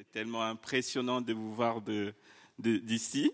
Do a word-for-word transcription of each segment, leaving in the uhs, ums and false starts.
tellement impressionnant de vous voir de, de, d'ici.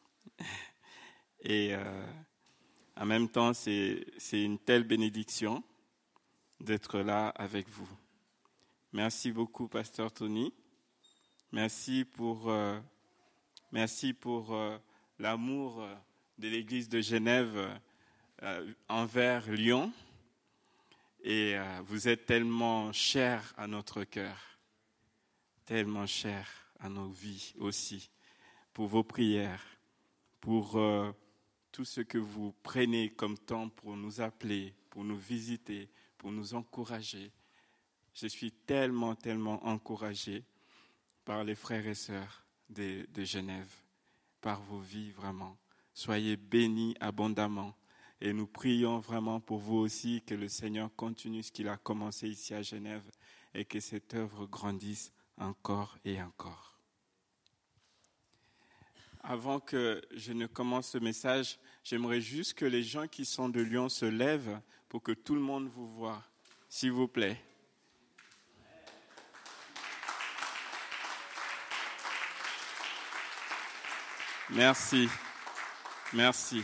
Et euh, en même temps, c'est, c'est une telle bénédiction d'être là avec vous. Merci beaucoup, Pasteur Tony. Merci pour, euh, merci pour euh, l'amour de l'Église de Genève euh, envers Lyon. Et euh, vous êtes tellement chers à notre cœur, tellement chers à nos vies aussi, pour vos prières, pour euh, tout ce que vous prenez comme temps pour nous appeler, pour nous visiter, pour nous encourager. Je suis tellement, tellement encouragé par les frères et sœurs de, de Genève, par vos vies vraiment. Soyez bénis abondamment. Et nous prions vraiment pour vous aussi, que le Seigneur continue ce qu'il a commencé ici à Genève et que cette œuvre grandisse encore et encore. Avant que je ne commence ce message, j'aimerais juste que les gens qui sont de Lyon se lèvent pour que tout le monde vous voie, s'il vous plaît. Merci, merci.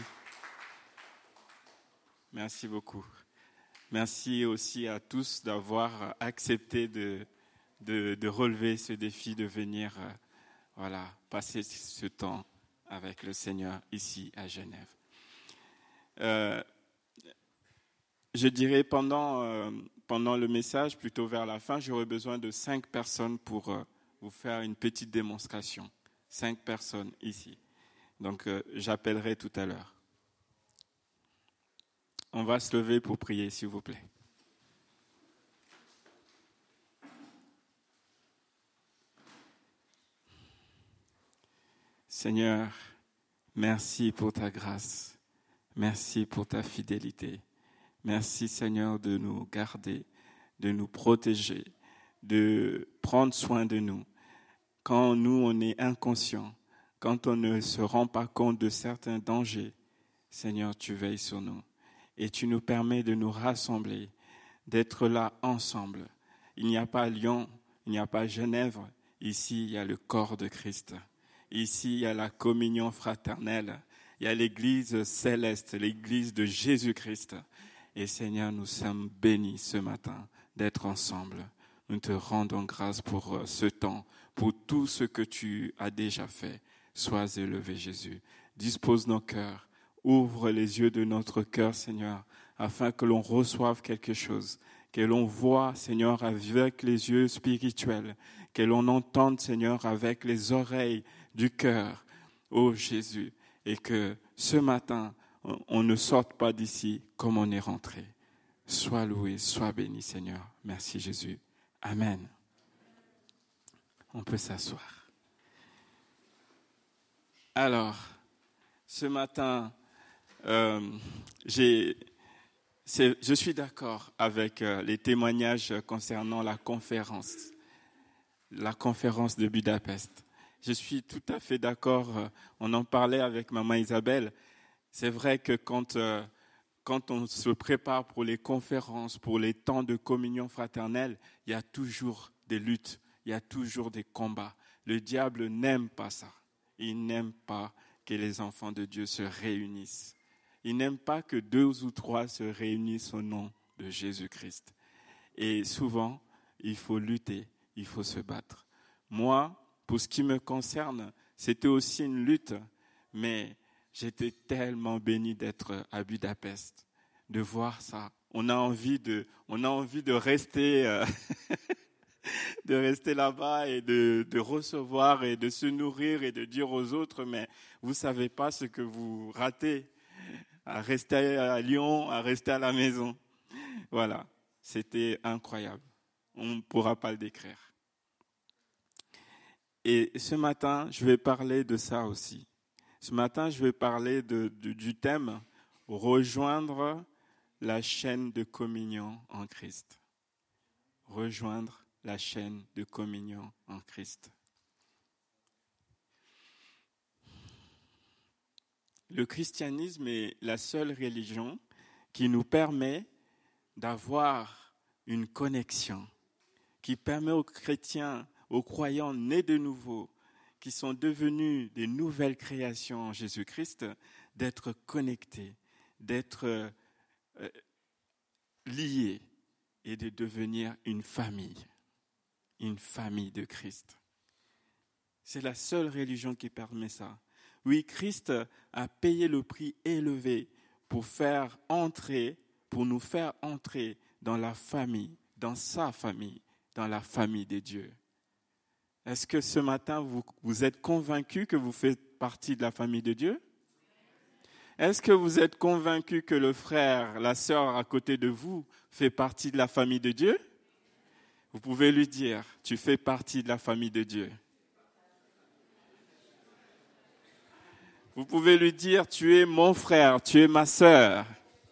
Merci beaucoup. Merci aussi à tous d'avoir accepté de, de, de relever ce défi de venir euh, voilà, passer ce temps avec le Seigneur ici à Genève. Euh, je dirais pendant, euh, pendant le message, plutôt vers la fin, j'aurais besoin de cinq personnes pour euh, vous faire une petite démonstration. Cinq personnes ici. Donc euh, j'appellerai tout à l'heure. On va se lever pour prier, s'il vous plaît. Seigneur, merci pour ta grâce. Merci pour ta fidélité. Merci, Seigneur, de nous garder, de nous protéger, de prendre soin de nous. Quand nous, on est inconscients, quand on ne se rend pas compte de certains dangers, Seigneur, tu veilles sur nous. Et tu nous permets de nous rassembler, d'être là ensemble. Il n'y a pas Lyon, il n'y a pas Genève. Ici, il y a le corps de Christ. Ici, il y a la communion fraternelle. Il y a l'Église céleste, l'Église de Jésus-Christ. Et Seigneur, nous sommes bénis ce matin d'être ensemble. Nous te rendons grâce pour ce temps, pour tout ce que tu as déjà fait. Sois élevé, Jésus. Dispose nos cœurs. Ouvre les yeux de notre cœur, Seigneur, afin que l'on reçoive quelque chose, que l'on voit, Seigneur, avec les yeux spirituels, que l'on entende, Seigneur, avec les oreilles du cœur, ô Jésus, et que ce matin, on ne sorte pas d'ici comme on est rentré. Sois loué, sois béni, Seigneur. Merci, Jésus. Amen. On peut s'asseoir. Alors, ce matin, Euh, j'ai, c'est, je suis d'accord avec euh, les témoignages concernant la conférence, la conférence de Budapest. Je suis tout à fait d'accord. Euh, on en parlait avec maman Isabelle. C'est vrai que quand, euh, quand on se prépare pour les conférences, pour les temps de communion fraternelle, il y a toujours des luttes, il y a toujours des combats. Le diable n'aime pas ça. Il n'aime pas que les enfants de Dieu se réunissent. Il n'aime pas que deux ou trois se réunissent au nom de Jésus-Christ. Et souvent, il faut lutter, il faut se battre. Moi, pour ce qui me concerne, c'était aussi une lutte, mais j'étais tellement béni d'être à Budapest, de voir ça. On a envie de, on a envie de rester, euh, de rester là-bas et de, de recevoir et de se nourrir et de dire aux autres, mais vous savez pas ce que vous ratez. À rester à Lyon, à rester à la maison. Voilà, c'était incroyable. On ne pourra pas le décrire. Et ce matin, je vais parler de ça aussi. Ce matin, je vais parler de, de, du thème « Rejoindre la chaîne de communion en Christ ». Rejoindre la chaîne de communion en Christ. Le christianisme est la seule religion qui nous permet d'avoir une connexion, qui permet aux chrétiens, aux croyants nés de nouveau, qui sont devenus des nouvelles créations en Jésus-Christ, d'être connectés, d'être euh, liés et de devenir une famille, une famille de Christ. C'est la seule religion qui permet ça. Oui, Christ a payé le prix élevé pour faire entrer, pour nous faire entrer dans la famille, dans sa famille, dans la famille de Dieu. Est-ce que ce matin, vous, vous êtes convaincus que vous faites partie de la famille de Dieu? Est-ce que vous êtes convaincus que le frère, la sœur à côté de vous fait partie de la famille de Dieu? Vous pouvez lui dire, tu fais partie de la famille de Dieu. Vous pouvez lui dire, tu es mon frère, tu es ma sœur.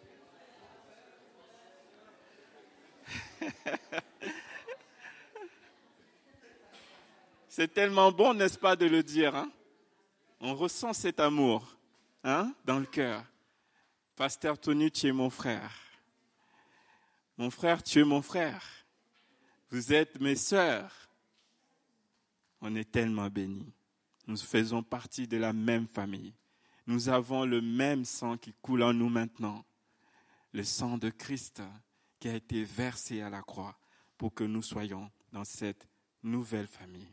C'est tellement bon, n'est-ce pas, de le dire, hein? On ressent cet amour, hein, dans le cœur. Pasteur Tony, tu es mon frère. Mon frère, tu es mon frère. Vous êtes mes sœurs. On est tellement bénis. Nous faisons partie de la même famille. Nous avons le même sang qui coule en nous maintenant. Le sang de Christ qui a été versé à la croix pour que nous soyons dans cette nouvelle famille.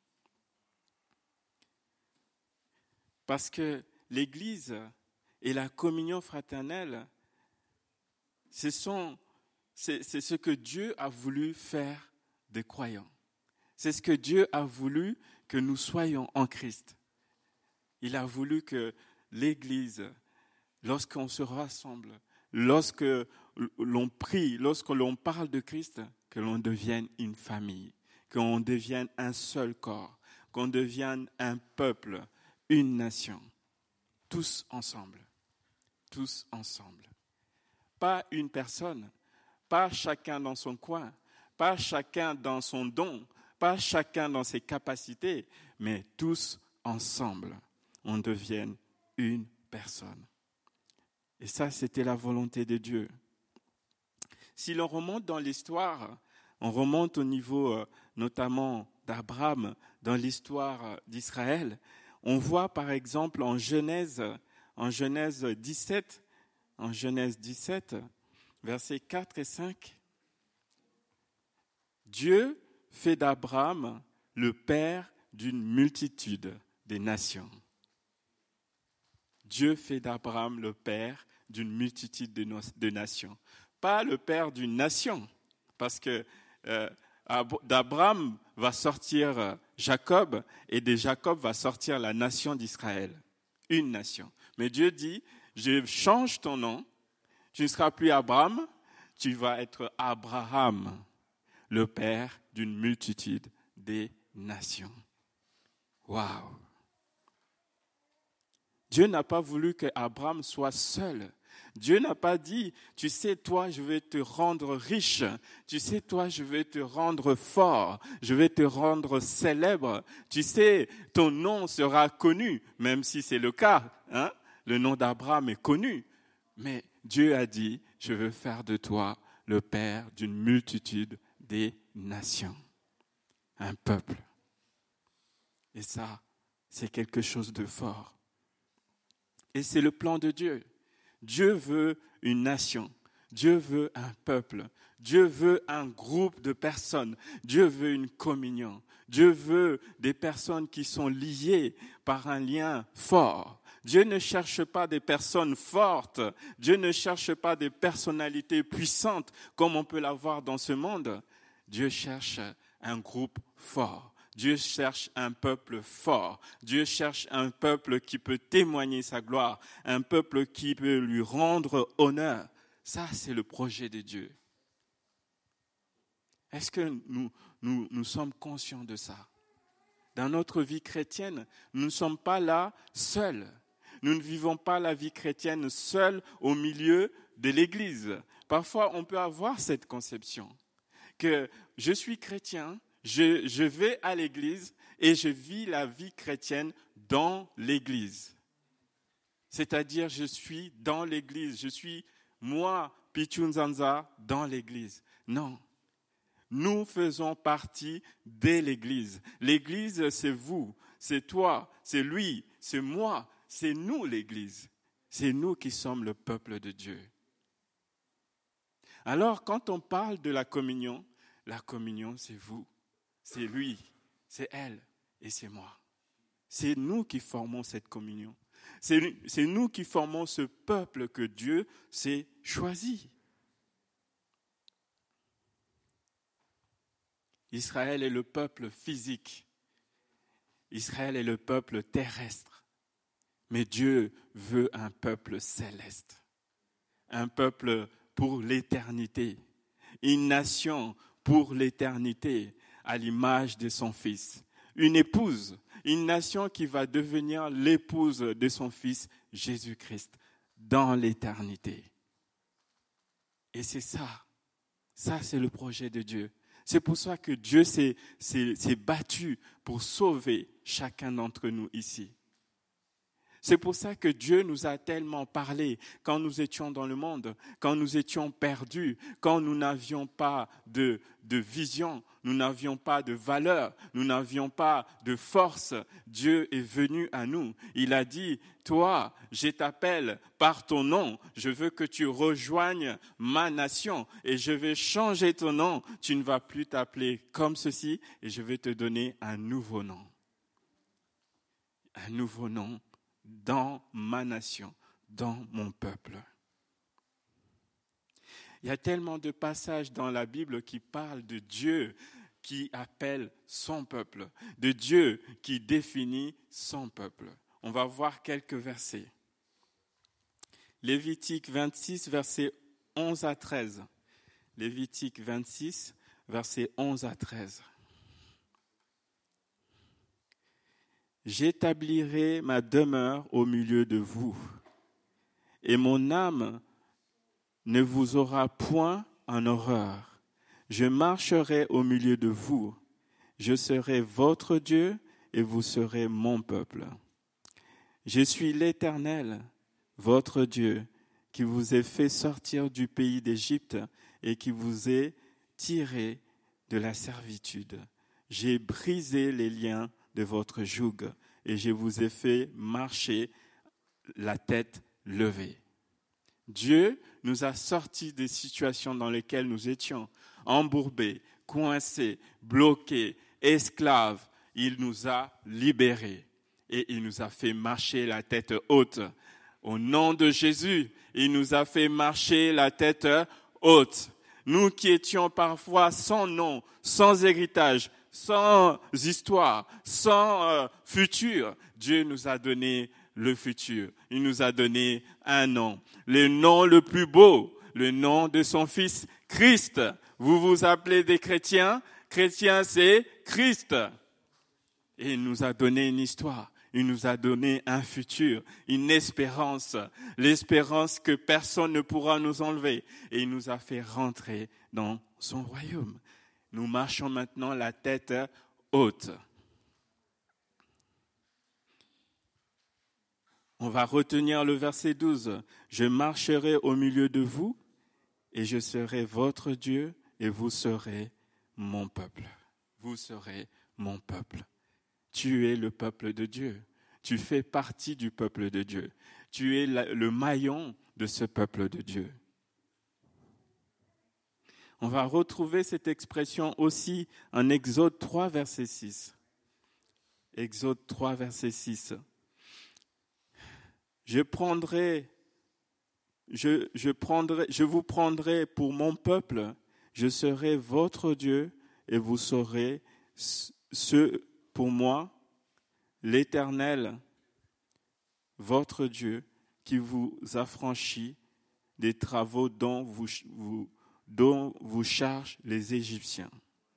Parce que l'Église et la communion fraternelle, ce sont, c'est, c'est ce que Dieu a voulu faire des croyants. C'est ce que Dieu a voulu que nous soyons en Christ. Il a voulu que l'Église, lorsqu'on se rassemble, lorsque l'on prie, lorsque l'on parle de Christ, que l'on devienne une famille, qu'on devienne un seul corps, qu'on devienne un peuple, une nation, tous ensemble, tous ensemble. Pas une personne, pas chacun dans son coin, pas chacun dans son don, pas chacun dans ses capacités, mais tous ensemble, on devienne une personne. Et ça, c'était la volonté de Dieu. Si l'on remonte dans l'histoire, on remonte au niveau euh, notamment d'Abraham, dans l'histoire euh, d'Israël, on voit par exemple en Genèse, en Genèse dix-sept, en Genèse dix-sept, versets quatre et cinq, Dieu fait d'Abraham le père d'une multitude de nations. Dieu fait d'Abraham le père d'une multitude de, no- de nations. Pas le père d'une nation, parce que euh, d'Abraham va sortir euh, Jacob, et de Jacob va sortir la nation d'Israël. Une nation. Mais Dieu dit, je change ton nom, tu ne seras plus Abraham, tu vas être Abraham, le père d'une multitude des nations. Waouh! Dieu n'a pas voulu qu'Abraham soit seul. Dieu n'a pas dit, tu sais, toi, je vais te rendre riche. Tu sais, toi, je vais te rendre fort. Je vais te rendre célèbre. Tu sais, ton nom sera connu, même si c'est le cas. Hein? Le nom d'Abraham est connu. Mais Dieu a dit, je veux faire de toi le père d'une multitude des nations. Un peuple. Et ça, c'est quelque chose de fort. Et c'est le plan de Dieu. Dieu veut une nation. Dieu veut un peuple. Dieu veut un groupe de personnes. Dieu veut une communion. Dieu veut des personnes qui sont liées par un lien fort. Dieu ne cherche pas des personnes fortes. Dieu ne cherche pas des personnalités puissantes comme on peut l'avoir dans ce monde. Dieu cherche un groupe fort. Dieu cherche un peuple fort. Dieu cherche un peuple qui peut témoigner sa gloire, un peuple qui peut lui rendre honneur. Ça, c'est le projet de Dieu. Est-ce que nous, nous, nous sommes conscients de ça? Dans notre vie chrétienne, nous ne sommes pas là seuls. Nous ne vivons pas la vie chrétienne seuls au milieu de l'Église. Parfois, on peut avoir cette conception que je suis chrétien, Je, je vais à l'église et je vis la vie chrétienne dans l'église. C'est-à-dire, je suis dans l'église. Je suis, moi, Pichu Nzanza, dans l'église. Non. Nous faisons partie de l'Église. L'Église, c'est vous, c'est toi, c'est lui, c'est moi, c'est nous l'Église. C'est nous qui sommes le peuple de Dieu. Alors, quand on parle de la communion, la communion, c'est vous, c'est lui, c'est elle et c'est moi. C'est nous qui formons cette communion. C'est, c'est nous qui formons ce peuple que Dieu s'est choisi. Israël est le peuple physique. Israël est le peuple terrestre. Mais Dieu veut un peuple céleste. Un peuple pour l'éternité. Une nation pour l'éternité, à l'image de son Fils. Une épouse, une nation qui va devenir l'épouse de son Fils Jésus-Christ dans l'éternité. Et c'est ça, ça c'est le projet de Dieu. C'est pour ça que Dieu s'est, s'est, s'est battu pour sauver chacun d'entre nous ici. C'est pour ça que Dieu nous a tellement parlé quand nous étions dans le monde, quand nous étions perdus, quand nous n'avions pas de, de vision, nous n'avions pas de valeur, nous n'avions pas de force. Dieu est venu à nous. Il a dit, toi, je t'appelle par ton nom, je veux que tu rejoignes ma nation et je vais changer ton nom. Tu ne vas plus t'appeler comme ceci et je vais te donner un nouveau nom. Un nouveau nom. Dans ma nation, dans mon peuple. Il y a tellement de passages dans la Bible qui parlent de Dieu qui appelle son peuple, de Dieu qui définit son peuple. On va voir quelques versets. Lévitique vingt-six, versets onze à treize. Lévitique vingt-six, versets onze à treize. J'établirai ma demeure au milieu de vous, et mon âme ne vous aura point en horreur. Je marcherai au milieu de vous, je serai votre Dieu, et vous serez mon peuple. Je suis l'Éternel, votre Dieu, qui vous ai fait sortir du pays d'Égypte et qui vous ai tiré de la servitude. J'ai brisé les liens de votre joug, et je vous ai fait marcher la tête levée. Dieu nous a sortis des situations dans lesquelles nous étions embourbés, coincés, bloqués, esclaves. Il nous a libérés et il nous a fait marcher la tête haute. Au nom de Jésus, il nous a fait marcher la tête haute. Nous qui étions parfois sans nom, sans héritage, sans histoire, sans euh, futur, Dieu nous a donné le futur. Il nous a donné un nom, le nom le plus beau, le nom de son Fils Christ. Vous vous appelez des chrétiens, chrétiens c'est Christ. Et il nous a donné une histoire, il nous a donné un futur, une espérance, l'espérance que personne ne pourra nous enlever. Et il nous a fait rentrer dans son royaume. Nous marchons maintenant la tête haute. On va retenir le verset douze. Je marcherai au milieu de vous et je serai votre Dieu et vous serez mon peuple. Vous serez mon peuple. Tu es le peuple de Dieu. Tu fais partie du peuple de Dieu. Tu es le maillon de ce peuple de Dieu. On va retrouver cette expression aussi en Exode trois, verset six. Exode trois, verset six. Je prendrai, je, je prendrai, je vous prendrai pour mon peuple, je serai votre Dieu et vous serez ce pour moi, l'Éternel, votre Dieu, qui vous affranchit des travaux dont vous, vous dont vous chargent les Égyptiens.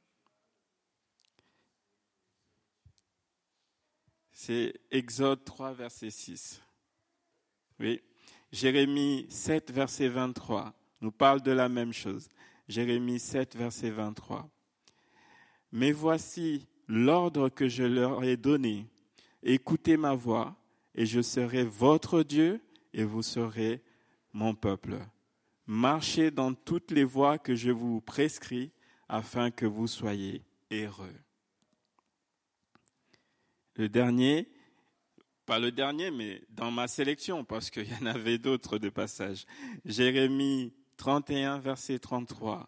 C'est Exode trois, verset six. Oui. Jérémie sept, verset vingt-trois, nous parle de la même chose. Jérémie sept, verset vingt-trois. Mais voici l'ordre que je leur ai donné. Écoutez ma voix, et je serai votre Dieu, et vous serez mon peuple. Marchez dans toutes les voies que je vous prescris, afin que vous soyez heureux. Le dernier, pas le dernier, mais dans ma sélection, parce qu'il y en avait d'autres de passages. Jérémie trente et un, verset trente-trois.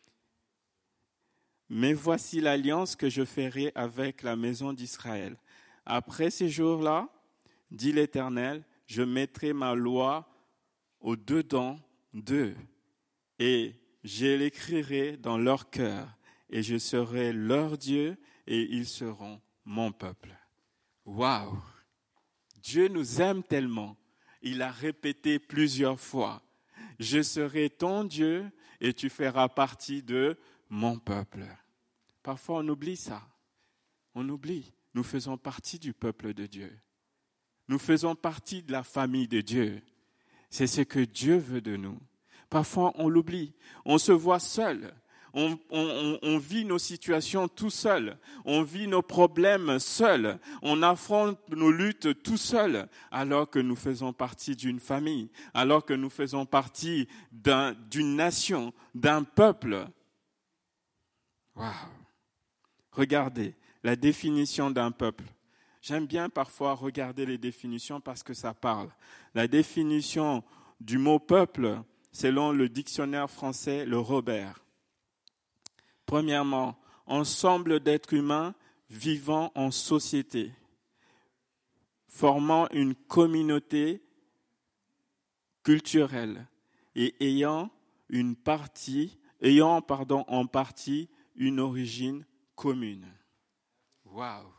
« Mais voici l'alliance que je ferai avec la maison d'Israël. Après ces jours-là, dit l'Éternel, je mettrai ma loi au-dedans d'eux, et je l'écrirai dans leur cœur, et je serai leur Dieu, et ils seront mon peuple. » Waouh! Dieu nous aime tellement. Il a répété plusieurs fois. « Je serai ton Dieu, et tu feras partie de mon peuple. » Parfois, on oublie ça. On oublie. Nous faisons partie du peuple de Dieu. Nous faisons partie de la famille de Dieu. C'est ce que Dieu veut de nous. Parfois, on l'oublie. On se voit seul. On, on, on vit nos situations tout seul. On vit nos problèmes seul. On affronte nos luttes tout seul, alors que nous faisons partie d'une famille, alors que nous faisons partie d'un, d'une nation, d'un peuple. Waouh! Regardez la définition d'un peuple. J'aime bien parfois regarder les définitions parce que ça parle. La définition du mot peuple, selon le dictionnaire français, le Robert. Premièrement, ensemble d'êtres humains vivant en société, formant une communauté culturelle et ayant une partie, ayant pardon, en partie une origine commune. Waouh!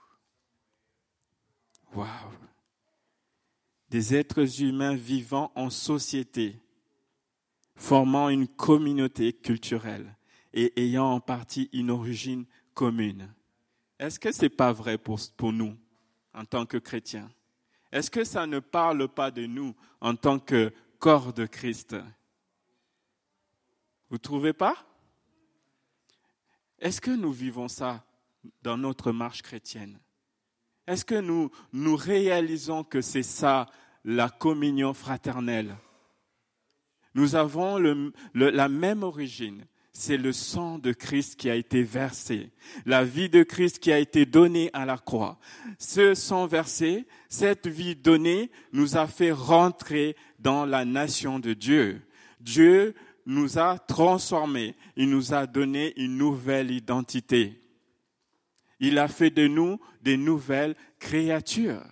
Waouh! Des êtres humains vivant en société, formant une communauté culturelle et ayant en partie une origine commune. Est-ce que ce n'est pas vrai pour, pour nous, en tant que chrétiens? Est-ce que ça ne parle pas de nous en tant que corps de Christ? Vous ne trouvez pas? Est-ce que nous vivons ça dans notre marche chrétienne? Est-ce que nous, nous réalisons que c'est ça, la communion fraternelle? Nous avons le, le, la même origine. C'est le sang de Christ qui a été versé, la vie de Christ qui a été donnée à la croix. Ce sang versé, cette vie donnée, nous a fait rentrer dans la nation de Dieu. Dieu nous a transformés, il nous a donné une nouvelle identité. Il a fait de nous des nouvelles créatures.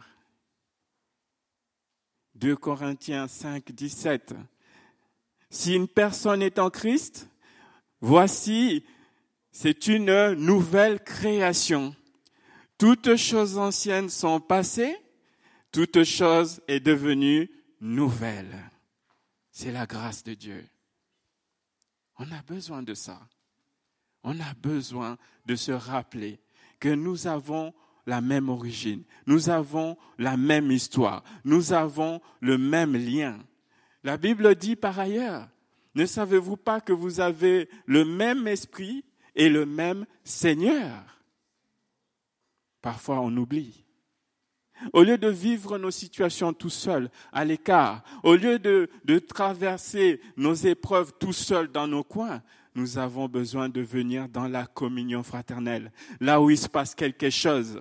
deux Corinthiens cinq, dix-sept. Si une personne est en Christ, voici, c'est une nouvelle création. Toutes choses anciennes sont passées, toute chose est devenue nouvelle. C'est la grâce de Dieu. On a besoin de ça. On a besoin de se rappeler que nous avons la même origine, nous avons la même histoire, nous avons le même lien. La Bible dit par ailleurs, ne savez-vous pas que vous avez le même esprit et le même Seigneur? Parfois on oublie. Au lieu de vivre nos situations tout seul, à l'écart, au lieu de, de traverser nos épreuves tout seul dans nos coins, nous avons besoin de venir dans la communion fraternelle, là où il se passe quelque chose,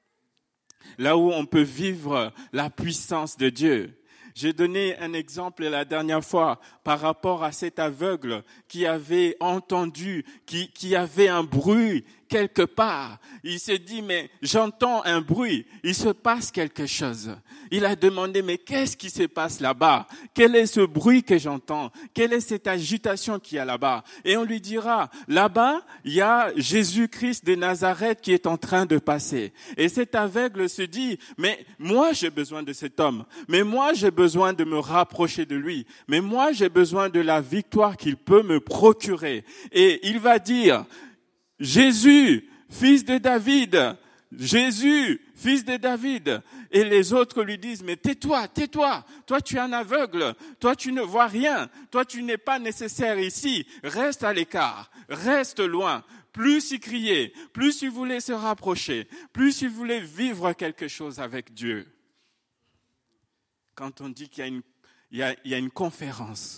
là où on peut vivre la puissance de Dieu. J'ai donné un exemple la dernière fois par rapport à cet aveugle qui avait entendu, qui, qui avait un bruit quelque part. Il s'est dit, mais j'entends un bruit, il se passe quelque chose. Il a demandé, mais qu'est-ce qui se passe là-bas? Quel est ce bruit que j'entends? Quelle est cette agitation qu'il y a là-bas? Et on lui dira, là-bas, il y a Jésus-Christ de Nazareth qui est en train de passer. Et cet aveugle se dit, mais moi j'ai besoin de cet homme, mais moi j'ai besoin de me rapprocher de lui, mais moi j'ai besoin de la victoire qu'il peut me procurer. Et il va dire, Jésus, fils de David, Jésus, fils de David. Et les autres lui disent, mais tais-toi, tais-toi, toi tu es un aveugle, toi tu ne vois rien, toi tu n'es pas nécessaire ici, reste à l'écart, reste loin. Plus il criait, plus il voulait se rapprocher, plus il voulait vivre quelque chose avec Dieu. Quand on dit qu'il y a une, il y a, il y a une conférence,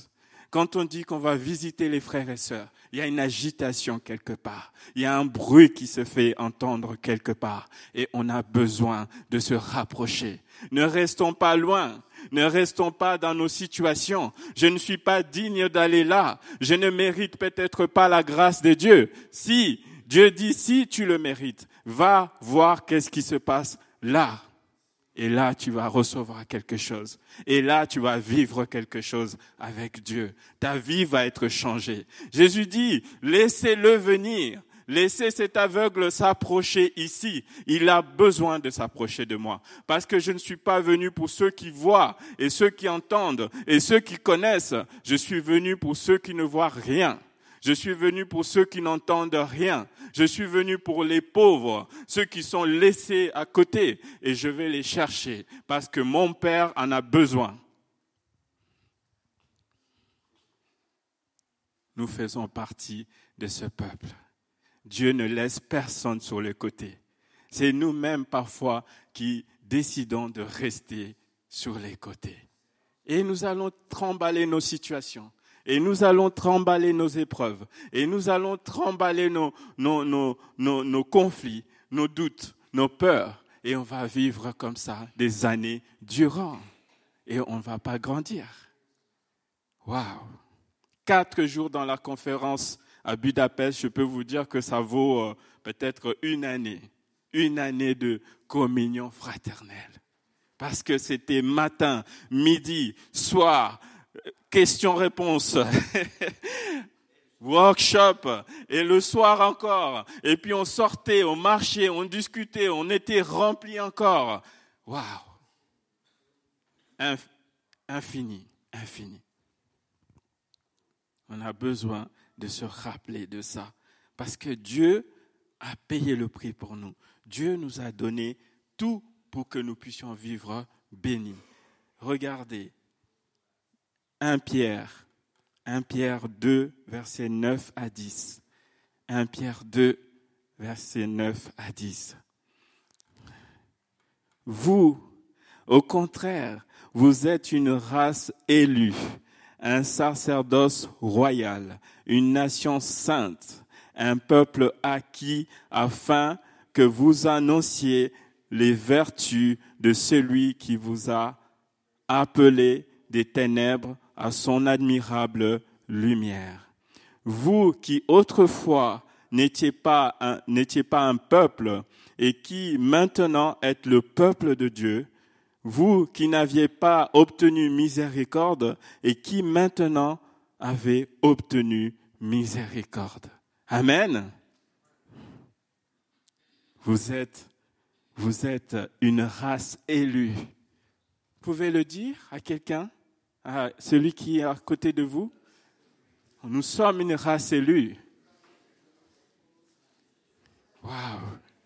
Quand on dit qu'on va visiter les frères et sœurs, il y a une agitation quelque part. Il y a un bruit qui se fait entendre quelque part. Et on a besoin de se rapprocher. Ne restons pas loin. Ne restons pas dans nos situations. Je ne suis pas digne d'aller là. Je ne mérite peut-être pas la grâce de Dieu. Si, Dieu dit, si tu le mérites, va voir qu'est-ce qui se passe là. Et là, tu vas recevoir quelque chose. Et là, tu vas vivre quelque chose avec Dieu. Ta vie va être changée. Jésus dit, laissez-le venir. Laissez cet aveugle s'approcher ici. Il a besoin de s'approcher de moi. Parce que je ne suis pas venu pour ceux qui voient et ceux qui entendent et ceux qui connaissent. Je suis venu pour ceux qui ne voient rien. Je suis venu pour ceux qui n'entendent rien. Je suis venu pour les pauvres, ceux qui sont laissés à côté. Et je vais les chercher parce que mon Père en a besoin. Nous faisons partie de ce peuple. Dieu ne laisse personne sur le côté. C'est nous-mêmes parfois qui décidons de rester sur les côtés. Et nous allons tremballer nos situations. Et nous allons tremballer nos épreuves. Et nous allons tremballer nos, nos, nos, nos, nos conflits, nos doutes, nos peurs. Et on va vivre comme ça des années durant. Et on ne va pas grandir. Waouh! Quatre jours dans la conférence à Budapest, je peux vous dire que ça vaut euh, peut-être une année. Une année de communion fraternelle. Parce que c'était matin, midi, soir, questions-réponses, workshop, et le soir encore. Et puis on sortait, on marchait, on discutait, on était remplis encore. Waouh! Inf- infini, infini. On a besoin de se rappeler de ça. Parce que Dieu a payé le prix pour nous. Dieu nous a donné tout pour que nous puissions vivre bénis. Regardez. un Pierre, un Pierre deux, versets neuf à dix. un Pierre deux, versets neuf à dix. Vous, au contraire, vous êtes une race élue, un sacerdoce royal, une nation sainte, un peuple acquis afin que vous annonciez les vertus de celui qui vous a appelé des ténèbres à son admirable lumière. Vous qui autrefois n'étiez pas un, n'étiez pas un peuple et qui maintenant êtes le peuple de Dieu, vous qui n'aviez pas obtenu miséricorde et qui maintenant avez obtenu miséricorde. Amen. Vous êtes, vous êtes une race élue. Vous pouvez le dire à quelqu'un? À celui qui est à côté de vous, nous sommes une race élue. Waouh!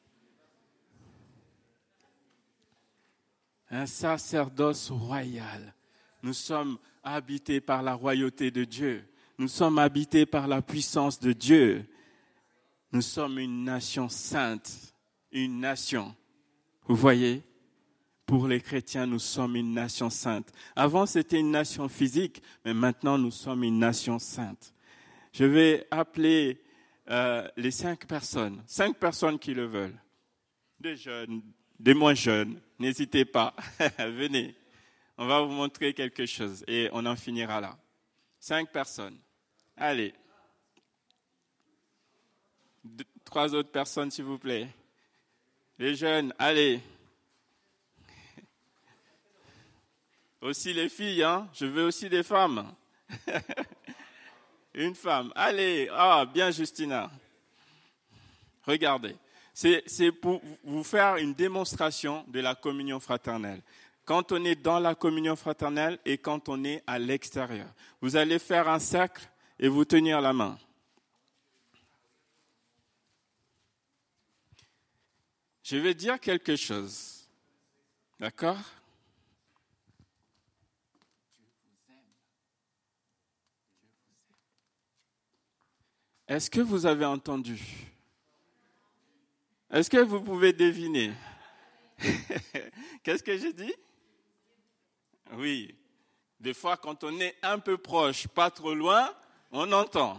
Un sacerdoce royal. Nous sommes habités par la royauté de Dieu. Nous sommes habités par la puissance de Dieu. Nous sommes une nation sainte, une nation. Vous voyez? Pour les chrétiens, nous sommes une nation sainte. Avant, c'était une nation physique, mais maintenant, nous sommes une nation sainte. Je vais appeler euh, les cinq personnes, cinq personnes qui le veulent. Des jeunes, des moins jeunes, n'hésitez pas, venez. On va vous montrer quelque chose et on en finira là. Cinq personnes. Allez. Deux, trois autres personnes, s'il vous plaît. Les jeunes, allez. Aussi les filles, hein. Je veux aussi des femmes. Une femme. Allez, ah, bien Justina. Regardez. C'est, c'est pour vous faire une démonstration de la communion fraternelle. Quand on est dans la communion fraternelle et quand on est à l'extérieur. Vous allez faire un cercle et vous tenir la main. Je vais dire quelque chose. D'accord ? Est-ce que vous avez entendu? Est-ce que vous pouvez deviner? Qu'est-ce que j'ai dit? Oui. Des fois, quand on est un peu proche, pas trop loin, on entend.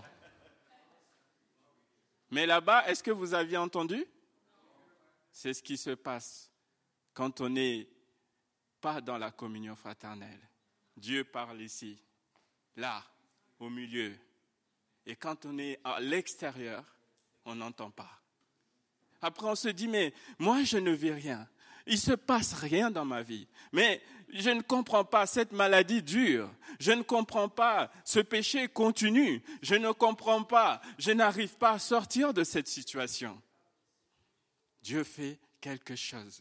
Mais là-bas, est-ce que vous aviez entendu? C'est ce qui se passe quand on n'est pas dans la communion fraternelle. Dieu parle ici, là, au milieu. Et quand on est à l'extérieur, on n'entend pas. Après, on se dit, mais moi, je ne vis rien. Il ne se passe rien dans ma vie. Mais je ne comprends pas, cette maladie dure. Je ne comprends pas, ce péché continue. Je ne comprends pas, je n'arrive pas à sortir de cette situation. Dieu fait quelque chose.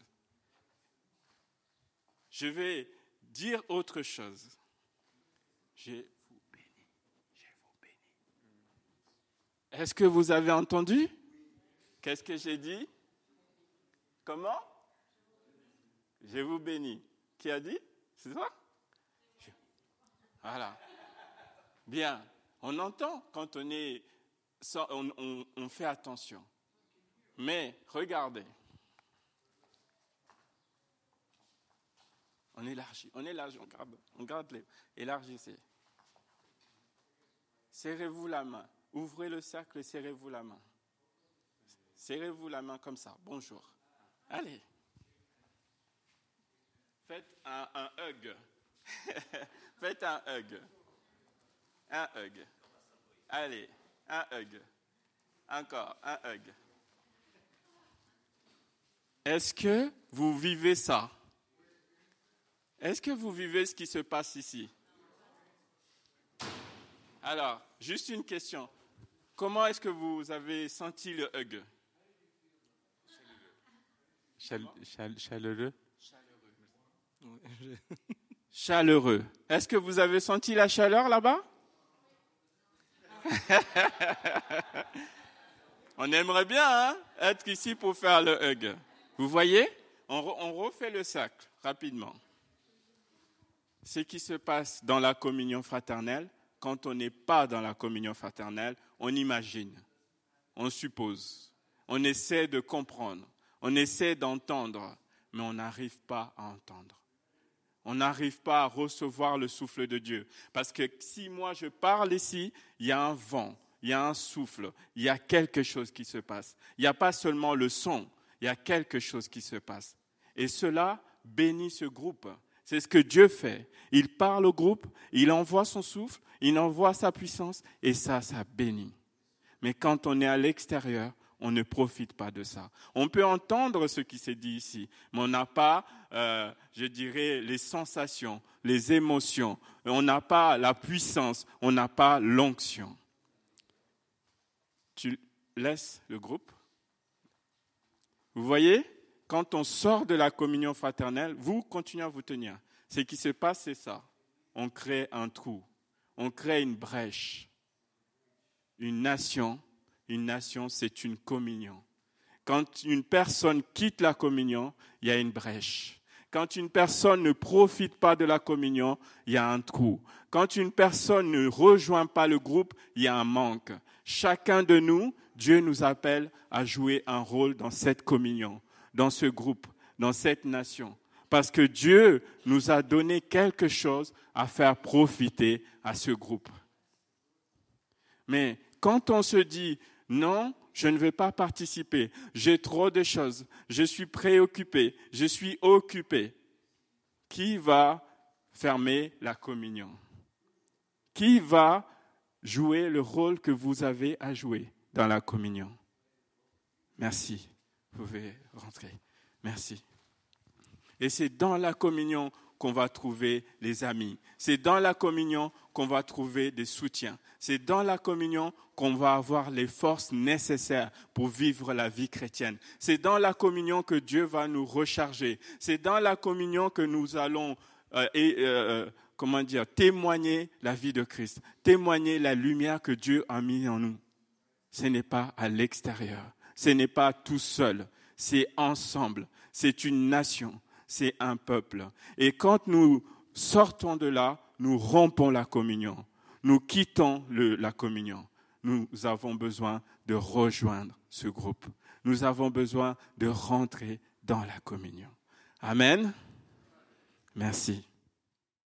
Je vais dire autre chose. Je vous bénis, je vous bénis. Est-ce que vous avez entendu? Qu'est-ce que j'ai dit? Comment? Je vous bénis. Qui a dit? C'est ça? Voilà. Bien. On entend quand on est, on, on, on fait attention. Mais regardez. On élargit, on élargit, on garde, on garde les, élargissez. Serrez-vous la main. Ouvrez le cercle et serrez-vous la main. Serrez-vous la main comme ça. Bonjour. Allez. Faites un, un hug. Faites un hug. Un hug. Allez, un hug. Encore, un hug. Est-ce que vous vivez ça? Est-ce que vous vivez ce qui se passe ici? Alors, juste une question. Comment est-ce que vous avez senti le hug? Chal- chal- chaleureux. Chaleureux. Chaleureux. Est-ce que vous avez senti la chaleur là-bas? On aimerait bien hein, être ici pour faire le hug. Vous voyez? On, re, on refait le cercle rapidement. Ce qui se passe dans la communion fraternelle, quand on n'est pas dans la communion fraternelle, on imagine, on suppose, on essaie de comprendre, on essaie d'entendre, mais on n'arrive pas à entendre. On n'arrive pas à recevoir le souffle de Dieu. Parce que si moi je parle ici, il y a un vent, il y a un souffle, il y a quelque chose qui se passe. Il n'y a pas seulement le son, il y a quelque chose qui se passe. Et cela bénit ce groupe. C'est ce que Dieu fait. Il parle au groupe, il envoie son souffle, il envoie sa puissance et ça, ça bénit. Mais quand on est à l'extérieur, on ne profite pas de ça. On peut entendre ce qui s'est dit ici, mais on n'a pas, euh, je dirais, les sensations, les émotions. On n'a pas la puissance, on n'a pas l'onction. Tu laisses le groupe. Vous voyez, quand on sort de la communion fraternelle, vous continuez à vous tenir. Ce qui se passe, c'est ça. On crée un trou, on crée une brèche. Une nation, une nation, c'est une communion. Quand une personne quitte la communion, il y a une brèche. Quand une personne ne profite pas de la communion, il y a un trou. Quand une personne ne rejoint pas le groupe, il y a un manque. Chacun de nous, Dieu nous appelle à jouer un rôle dans cette communion, dans ce groupe, dans cette nation. Parce que Dieu nous a donné quelque chose à faire profiter à ce groupe. Mais quand on se dit, non, je ne vais pas participer, j'ai trop de choses, je suis préoccupé, je suis occupé, qui va fermer la communion? Qui va jouer le rôle que vous avez à jouer dans la communion? Merci, vous pouvez rentrer. Merci. Et c'est dans la communion qu'on va trouver les amis. C'est dans la communion qu'on va trouver des soutiens. C'est dans la communion qu'on va avoir les forces nécessaires pour vivre la vie chrétienne. C'est dans la communion que Dieu va nous recharger. C'est dans la communion que nous allons euh, et, euh, comment dire, témoigner la vie de Christ, témoigner la lumière que Dieu a mise en nous. Ce n'est pas à l'extérieur, ce n'est pas tout seul, c'est ensemble, c'est une nation. C'est un peuple. Et quand nous sortons de là, nous rompons la communion. Nous quittons le, la communion. Nous avons besoin de rejoindre ce groupe. Nous avons besoin de rentrer dans la communion. Amen. Merci.